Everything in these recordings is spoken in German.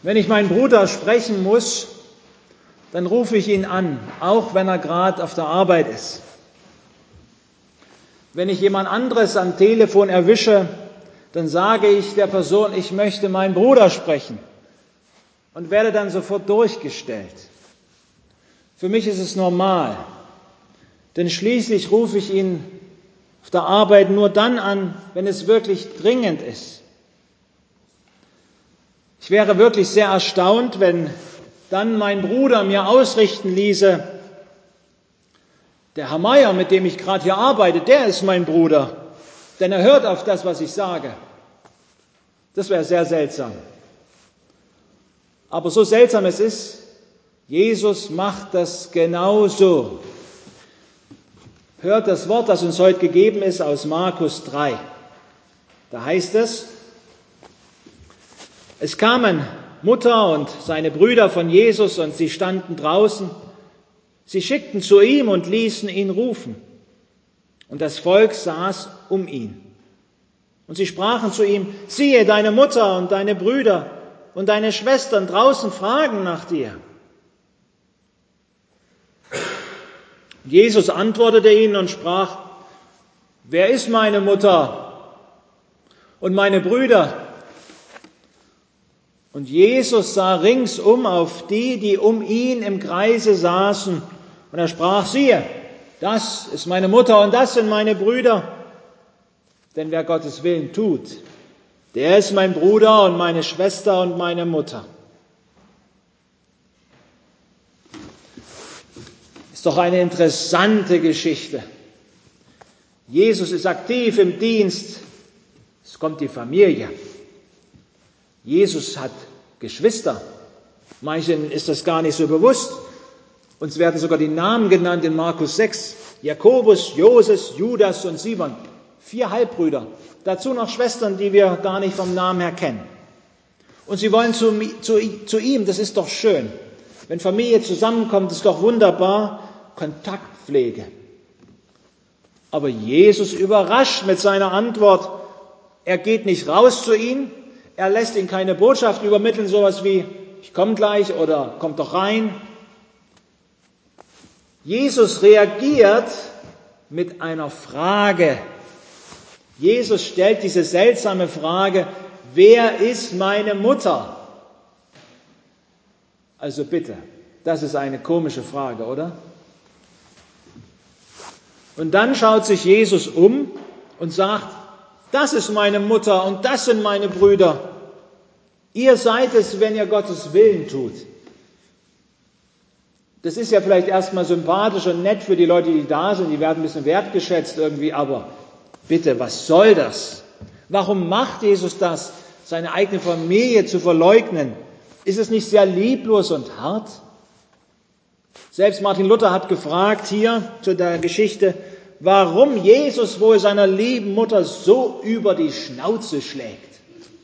Wenn ich meinen Bruder sprechen muss, dann rufe ich ihn an, auch wenn er gerade auf der Arbeit ist. Wenn ich jemand anderes am Telefon erwische, dann sage ich der Person, ich möchte meinen Bruder sprechen und werde dann sofort durchgestellt. Für mich ist es normal, denn schließlich rufe ich ihn auf der Arbeit nur dann an, wenn es wirklich dringend ist. Ich wäre wirklich sehr erstaunt, wenn dann mein Bruder mir ausrichten ließe, der Herr Meier, mit dem ich gerade hier arbeite, der ist mein Bruder, denn er hört auf das, was ich sage. Das wäre sehr seltsam. Aber so seltsam es ist, Jesus macht das genauso. Hört das Wort, das uns heute gegeben ist, aus Markus 3. Da heißt es, es kamen Mutter und seine Brüder von Jesus und sie standen draußen. Sie schickten zu ihm und ließen ihn rufen. Und das Volk saß um ihn. Und sie sprachen zu ihm, siehe, deine Mutter und deine Brüder und deine Schwestern draußen fragen nach dir. Jesus antwortete ihnen und sprach, wer ist meine Mutter und meine Brüder? Und Jesus sah ringsum auf die, die um ihn im Kreise saßen, und er sprach, siehe, das ist meine Mutter und das sind meine Brüder. Denn wer Gottes Willen tut, der ist mein Bruder und meine Schwester und meine Mutter. Ist doch eine interessante Geschichte. Jesus ist aktiv im Dienst. Es kommt die Familie. Jesus hat Geschwister. Manchen ist das gar nicht so bewusst. Uns werden sogar die Namen genannt in Markus 6. Jakobus, Joses, Judas und Simon. 4 Halbbrüder. Dazu noch Schwestern, die wir gar nicht vom Namen her kennen. Und sie wollen zu ihm, das ist doch schön. Wenn Familie zusammenkommt, ist doch wunderbar. Kontaktpflege. Aber Jesus überrascht mit seiner Antwort. Er geht nicht raus zu ihnen. Er lässt ihnen keine Botschaft übermitteln, sowas wie, ich komme gleich oder kommt doch rein. Jesus reagiert mit einer Frage. Jesus stellt diese seltsame Frage, wer ist meine Mutter? Also bitte, das ist eine komische Frage, oder? Und dann schaut sich Jesus um und sagt, das ist meine Mutter und das sind meine Brüder. Ihr seid es, wenn ihr Gottes Willen tut. Das ist ja vielleicht erstmal sympathisch und nett für die Leute, die da sind. Die werden ein bisschen wertgeschätzt irgendwie, aber bitte, was soll das? Warum macht Jesus das, seine eigene Familie zu verleugnen? Ist es nicht sehr lieblos und hart? Selbst Martin Luther hat gefragt hier zu der Geschichte, warum Jesus wohl seiner lieben Mutter so über die Schnauze schlägt.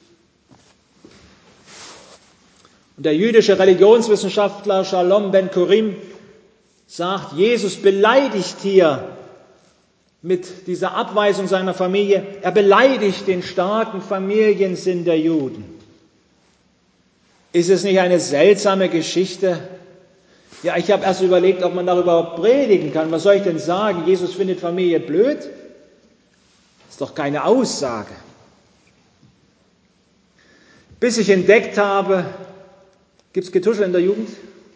Und der jüdische Religionswissenschaftler Shalom Ben-Kurim sagt, Jesus beleidigt hier mit dieser Abweisung seiner Familie, er beleidigt den starken Familiensinn der Juden. Ist es nicht eine seltsame Geschichte? Ja, ich habe erst überlegt, ob man darüber predigen kann. Was soll ich denn sagen? Jesus findet Familie blöd? Das ist doch keine Aussage. Bis ich entdeckt habe, gibt's Getuschel in der Jugend?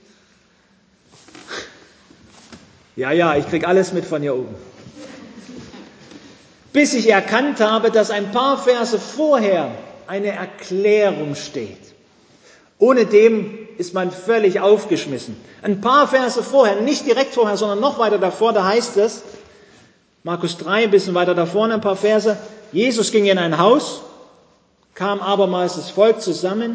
Ja, ich krieg alles mit von hier oben. Bis ich erkannt habe, dass ein paar Verse vorher eine Erklärung steht. Ohne dem ist man völlig aufgeschmissen. Ein paar Verse vorher, nicht direkt vorher, sondern noch weiter davor, da heißt es, Markus 3, ein bisschen weiter davor, ein paar Verse, Jesus ging in ein Haus, kam abermals das Volk zusammen,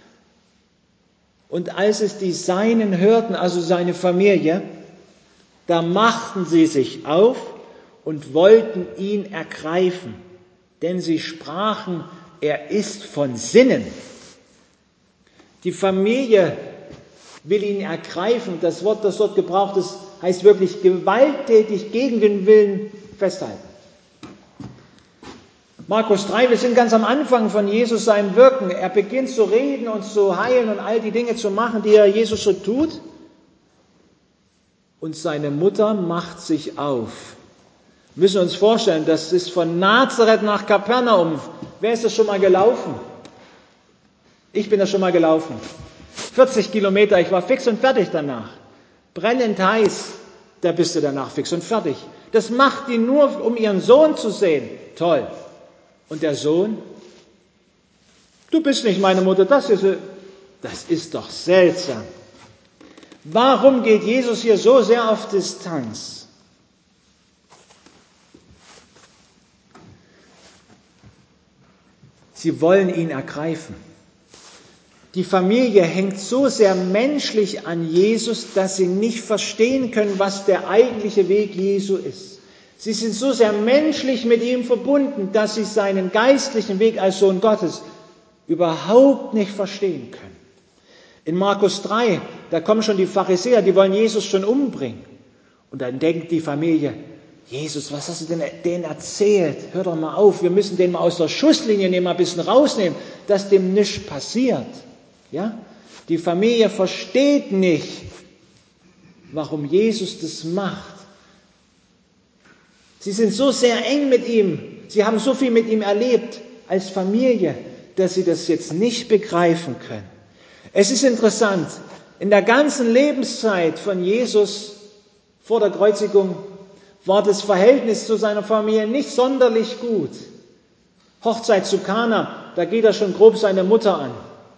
und als es die Seinen hörten, also seine Familie, da machten sie sich auf und wollten ihn ergreifen, denn sie sprachen, er ist von Sinnen. Die Familie will ihn ergreifen. Das Wort, das dort gebraucht ist, heißt wirklich gewalttätig gegen den Willen festhalten. Markus 3, wir sind ganz am Anfang von Jesus seinem Wirken. Er beginnt zu reden und zu heilen und all die Dinge zu machen, die Jesus so tut. Und seine Mutter macht sich auf. Wir müssen uns vorstellen, das ist von Nazareth nach Kapernaum. Wer ist das schon mal gelaufen? Ich bin das schon mal gelaufen. 40 Kilometer, ich war fix und fertig danach. Brennend heiß, da bist du danach fix und fertig. Das macht die nur, um ihren Sohn zu sehen. Toll. Und der Sohn? Du bist nicht meine Mutter, das ist doch seltsam. Warum geht Jesus hier so sehr auf Distanz? Sie wollen ihn ergreifen. Die Familie hängt so sehr menschlich an Jesus, dass sie nicht verstehen können, was der eigentliche Weg Jesu ist. Sie sind so sehr menschlich mit ihm verbunden, dass sie seinen geistlichen Weg als Sohn Gottes überhaupt nicht verstehen können. In Markus 3, da kommen schon die Pharisäer, die wollen Jesus schon umbringen. Und dann denkt die Familie, Jesus, was hast du denn denen erzählt? Hör doch mal auf, wir müssen den mal aus der Schusslinie nehmen, mal ein bisschen rausnehmen, dass dem nichts passiert. Ja? Die Familie versteht nicht, warum Jesus das macht. Sie sind so sehr eng mit ihm, sie haben so viel mit ihm erlebt als Familie, dass sie das jetzt nicht begreifen können. Es ist interessant, in der ganzen Lebenszeit von Jesus vor der Kreuzigung war das Verhältnis zu seiner Familie nicht sonderlich gut. Hochzeit zu Kana, da geht er schon grob seine Mutter an.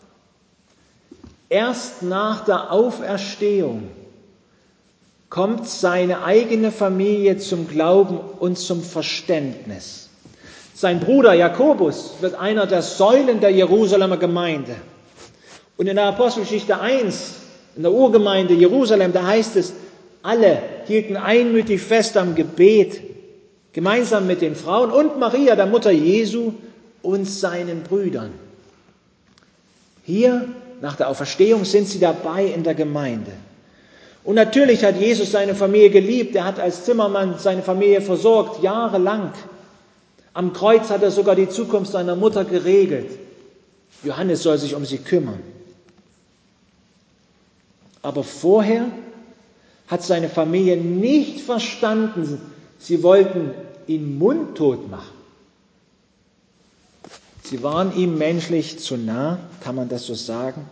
Erst nach der Auferstehung kommt seine eigene Familie zum Glauben und zum Verständnis. Sein Bruder Jakobus wird einer der Säulen der Jerusalemer Gemeinde. Und in der Apostelgeschichte 1, in der Urgemeinde Jerusalem, da heißt es, alle hielten einmütig fest am Gebet, gemeinsam mit den Frauen und Maria, der Mutter Jesu, und seinen Brüdern. Hier, nach der Auferstehung, sind sie dabei in der Gemeinde. Und natürlich hat Jesus seine Familie geliebt. Er hat als Zimmermann seine Familie versorgt, jahrelang. Am Kreuz hat er sogar die Zukunft seiner Mutter geregelt. Johannes soll sich um sie kümmern. Aber vorher hat seine Familie nicht verstanden, sie wollten ihn mundtot machen. Sie waren ihm menschlich zu nah, kann man das so sagen?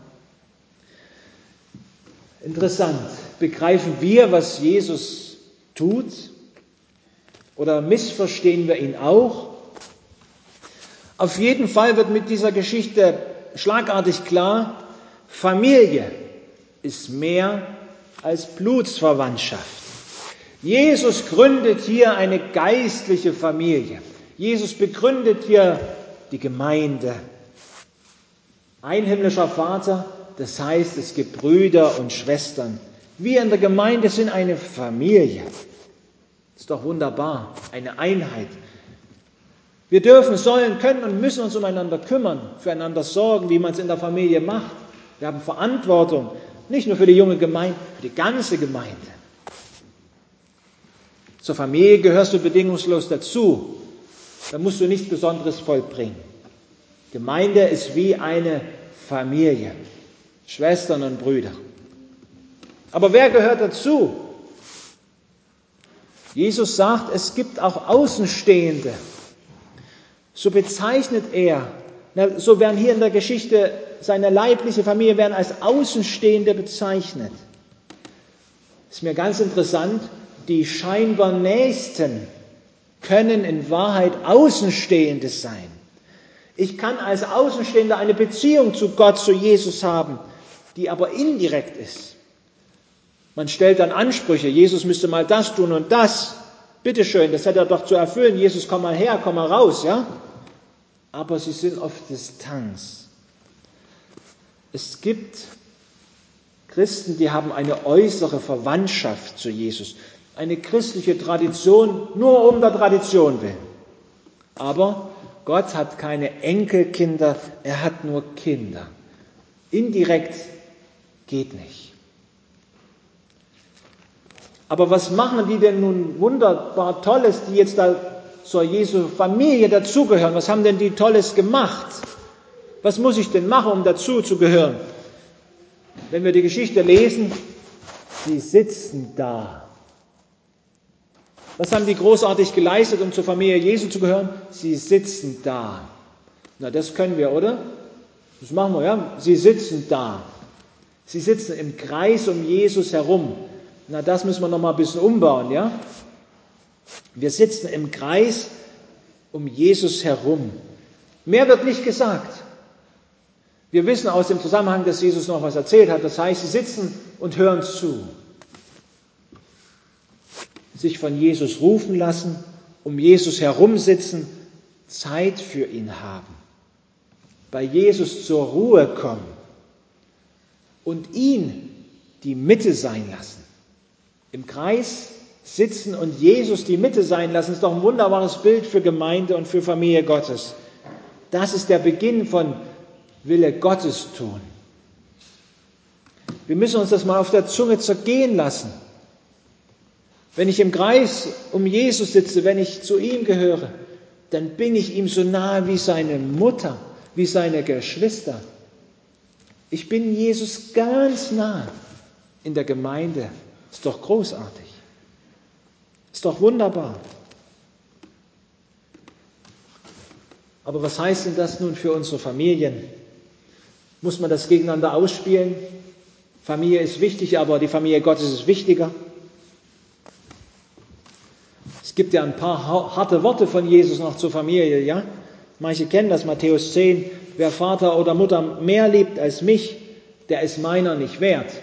Interessant, begreifen wir, was Jesus tut? Oder missverstehen wir ihn auch? Auf jeden Fall wird mit dieser Geschichte schlagartig klar, Familie ist mehr als Blutsverwandtschaft. Jesus gründet hier eine geistliche Familie. Jesus begründet hier die Gemeinde. Ein himmlischer Vater, das heißt, es gibt Brüder und Schwestern. Wir in der Gemeinde sind eine Familie. Ist doch wunderbar, eine Einheit. Wir dürfen, sollen, können und müssen uns umeinander kümmern, füreinander sorgen, wie man es in der Familie macht. Wir haben Verantwortung, nicht nur für die junge Gemeinde, für die ganze Gemeinde. Zur Familie gehörst du bedingungslos dazu. Da musst du nichts Besonderes vollbringen. Gemeinde ist wie eine Familie, Schwestern und Brüder. Aber wer gehört dazu? Jesus sagt, es gibt auch Außenstehende. So bezeichnet er, so werden hier in der Geschichte seine leibliche Familie werden als Außenstehende bezeichnet. Ist mir ganz interessant, die scheinbar Nächsten können in Wahrheit Außenstehende sein. Ich kann als Außenstehender eine Beziehung zu Gott, zu Jesus haben, die aber indirekt ist. Man stellt dann Ansprüche, Jesus müsste mal das tun und das. Bitteschön, das hat er doch zu erfüllen. Jesus, komm mal her, komm mal raus, ja? Aber sie sind auf Distanz. Es gibt Christen, die haben eine äußere Verwandtschaft zu Jesus. Eine christliche Tradition, nur um der Tradition willen. Aber Gott hat keine Enkelkinder, er hat nur Kinder. Indirekt geht nicht. Aber was machen die denn nun wunderbar Tolles, die jetzt da zur Jesu Familie dazugehören. Was haben denn die Tolles gemacht? Was muss ich denn machen, um dazu zu gehören? Wenn wir die Geschichte lesen, sie sitzen da. Was haben die großartig geleistet, um zur Familie Jesu zu gehören? Sie sitzen da. Na, das können wir, oder? Das machen wir, ja? Sie sitzen da. Sie sitzen im Kreis um Jesus herum. Na, das müssen wir noch mal ein bisschen umbauen, ja? Wir sitzen im Kreis um Jesus herum. Mehr wird nicht gesagt. Wir wissen aus dem Zusammenhang, dass Jesus noch was erzählt hat. Das heißt, sie sitzen und hören zu. Sich von Jesus rufen lassen, um Jesus herumsitzen, Zeit für ihn haben. Bei Jesus zur Ruhe kommen und ihn die Mitte sein lassen. Im Kreis sitzen und Jesus die Mitte sein lassen, ist doch ein wunderbares Bild für Gemeinde und für Familie Gottes. Das ist der Beginn von Wille Gottes tun. Wir müssen uns das mal auf der Zunge zergehen lassen. Wenn ich im Kreis um Jesus sitze, wenn ich zu ihm gehöre, dann bin ich ihm so nahe wie seine Mutter, wie seine Geschwister. Ich bin Jesus ganz nah in der Gemeinde. Ist doch großartig. Ist doch wunderbar. Aber was heißt denn das nun für unsere Familien? Muss man das gegeneinander ausspielen? Familie ist wichtig, aber die Familie Gottes ist wichtiger. Es gibt ja ein paar harte Worte von Jesus noch zur Familie, ja? Manche kennen das, Matthäus 10. Wer Vater oder Mutter mehr liebt als mich, der ist meiner nicht wert.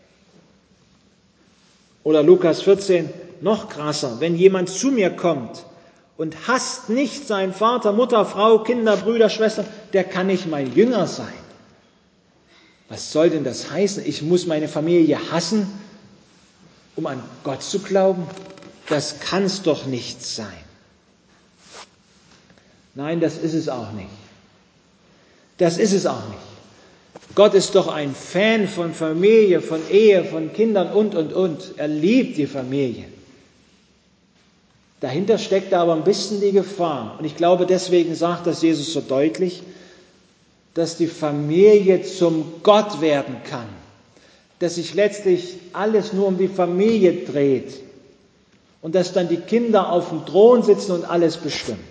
Oder Lukas 14, noch krasser. Wenn jemand zu mir kommt und hasst nicht seinen Vater, Mutter, Frau, Kinder, Brüder, Schwestern, der kann nicht mein Jünger sein. Was soll denn das heißen? Ich muss meine Familie hassen, um an Gott zu glauben? Das kann's doch nicht sein. Nein, das ist es auch nicht. Das ist es auch nicht. Gott ist doch ein Fan von Familie, von Ehe, von Kindern und. Er liebt die Familie. Dahinter steckt aber ein bisschen die Gefahr. Und ich glaube, deswegen sagt das Jesus so deutlich, dass die Familie zum Gott werden kann. Dass sich letztlich alles nur um die Familie dreht. Und dass dann die Kinder auf dem Thron sitzen und alles bestimmen.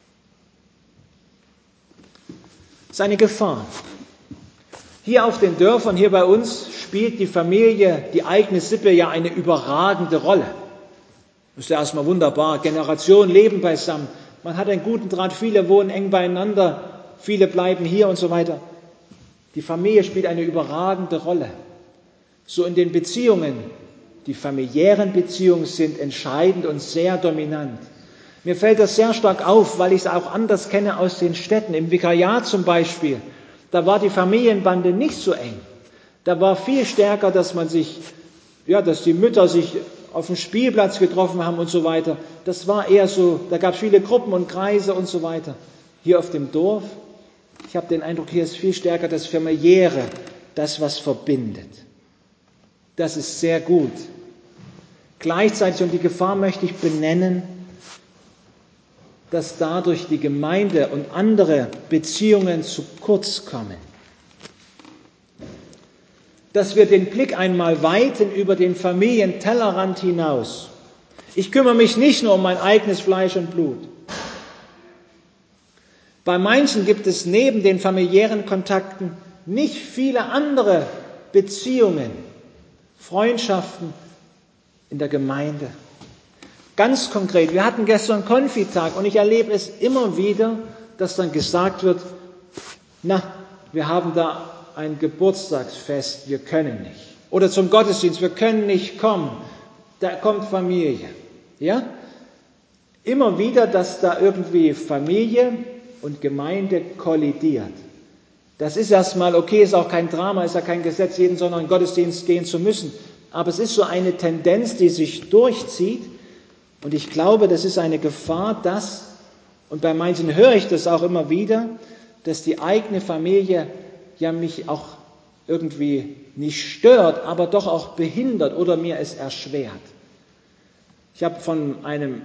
Das ist eine Gefahr. Hier auf den Dörfern, hier bei uns, spielt die Familie, die eigene Sippe ja eine überragende Rolle. Das ist ja erstmal wunderbar. Generationen leben beisammen. Man hat einen guten Draht, viele wohnen eng beieinander, viele bleiben hier und so weiter. Die Familie spielt eine überragende Rolle. So in den Beziehungen, die familiären Beziehungen sind entscheidend und sehr dominant. Mir fällt das sehr stark auf, weil ich es auch anders kenne aus den Städten. Im Vikariat zum Beispiel, da war die Familienbande nicht so eng. Da war viel stärker, dass die Mütter sich auf dem Spielplatz getroffen haben und so weiter. Das war eher so, da gab es viele Gruppen und Kreise und so weiter. Hier auf dem Dorf, ich habe den Eindruck, hier ist viel stärker das Familiäre, das, was verbindet. Das ist sehr gut. Gleichzeitig, und die Gefahr möchte ich benennen, dass dadurch die Gemeinde und andere Beziehungen zu kurz kommen. Dass wir den Blick einmal weiten über den Familientellerrand hinaus. Ich kümmere mich nicht nur um mein eigenes Fleisch und Blut. Bei manchen gibt es neben den familiären Kontakten nicht viele andere Beziehungen, Freundschaften in der Gemeinde. Ganz konkret, wir hatten gestern Konfitag und ich erlebe es immer wieder, dass dann gesagt wird, wir haben da ein Geburtstagsfest, wir können nicht. Oder zum Gottesdienst, wir können nicht kommen, da kommt Familie. Ja? Immer wieder, dass da irgendwie Familie und Gemeinde kollidiert. Das ist erstmal okay, ist auch kein Drama, ist ja kein Gesetz, jeden Sonntag in den Gottesdienst gehen zu müssen. Aber es ist so eine Tendenz, die sich durchzieht. Und ich glaube, das ist eine Gefahr, und bei manchen höre ich das auch immer wieder, dass die eigene Familie ja mich auch irgendwie nicht stört, aber doch auch behindert oder mir es erschwert. Ich habe von einem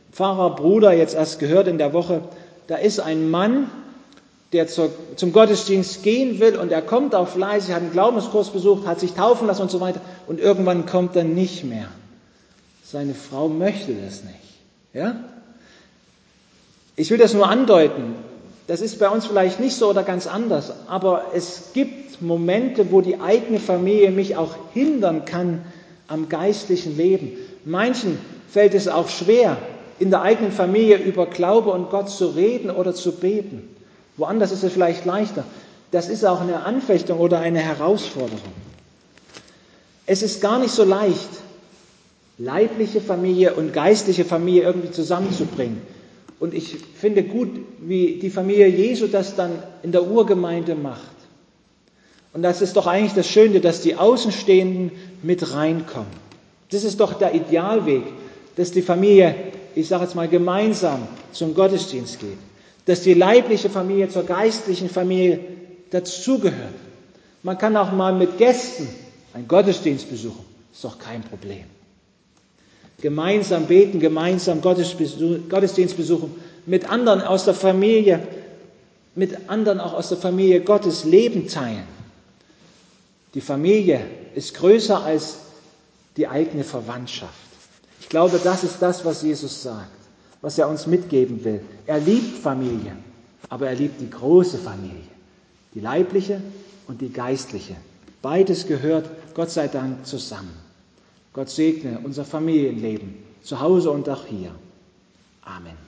Pfarrer, Bruder, jetzt erst gehört in der Woche, da ist ein Mann, der zum Gottesdienst gehen will und er kommt auch fleißig, hat einen Glaubenskurs besucht, hat sich taufen lassen und so weiter und irgendwann kommt er nicht mehr. Seine Frau möchte das nicht. Ja? Ich will das nur andeuten. Das ist bei uns vielleicht nicht so oder ganz anders, aber es gibt Momente, wo die eigene Familie mich auch hindern kann am geistlichen Leben. Manchen fällt es auch schwer, in der eigenen Familie über Glaube und Gott zu reden oder zu beten. Woanders ist es vielleicht leichter. Das ist auch eine Anfechtung oder eine Herausforderung. Es ist gar nicht so leicht, leibliche Familie und geistliche Familie irgendwie zusammenzubringen. Und ich finde gut, wie die Familie Jesu das dann in der Urgemeinde macht. Und das ist doch eigentlich das Schöne, dass die Außenstehenden mit reinkommen. Das ist doch der Idealweg, dass die Familie, ich sage jetzt mal, gemeinsam zum Gottesdienst geht. Dass die leibliche Familie zur geistlichen Familie dazugehört. Man kann auch mal mit Gästen einen Gottesdienst besuchen. Ist doch kein Problem. Gemeinsam beten, gemeinsam Gottesdienst besuchen, mit anderen aus der Familie, mit anderen auch aus der Familie Gottes Leben teilen. Die Familie ist größer als die eigene Verwandtschaft. Ich glaube, das ist das, was Jesus sagt, was er uns mitgeben will. Er liebt Familie, aber er liebt die große Familie, die leibliche und die geistliche. Beides gehört, Gott sei Dank, zusammen. Gott segne unser Familienleben, zu Hause und auch hier. Amen.